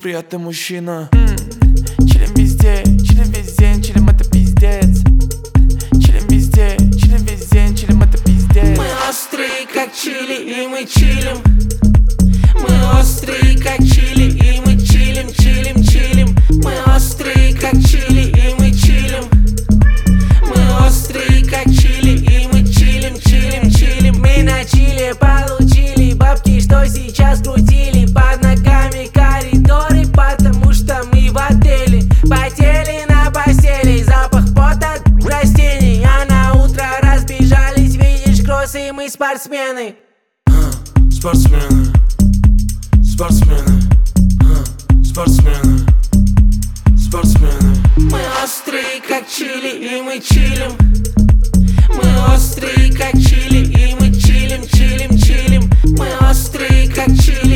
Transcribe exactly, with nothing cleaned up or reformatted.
приятный мужчина. М-м, чилим везде, чилим весь день, чилим это пиздец. Чилим везде, чилим весь день, чилим это пиздец. Мы острые как чили и мы чилим. Мы острые как чили и мы чилим, чилим, чилим. Мы острые как чили и мы чилим. Мы острые как чили и мы чилим, чилим, чилим. Мы на чили получили бабки, что сейчас крутили под ногами коридоры, потому что мы в отеле потели на постели, запах пота от растений, а на утро разбежались, видишь, кроссы, мы спортсмены. Спортсмены, спортсмены, спортсмены, спортсмены. Мы острые как чили и мы чилим. Мы острые как чили и мы чилим, чилим, чилим. Мы острые как чили.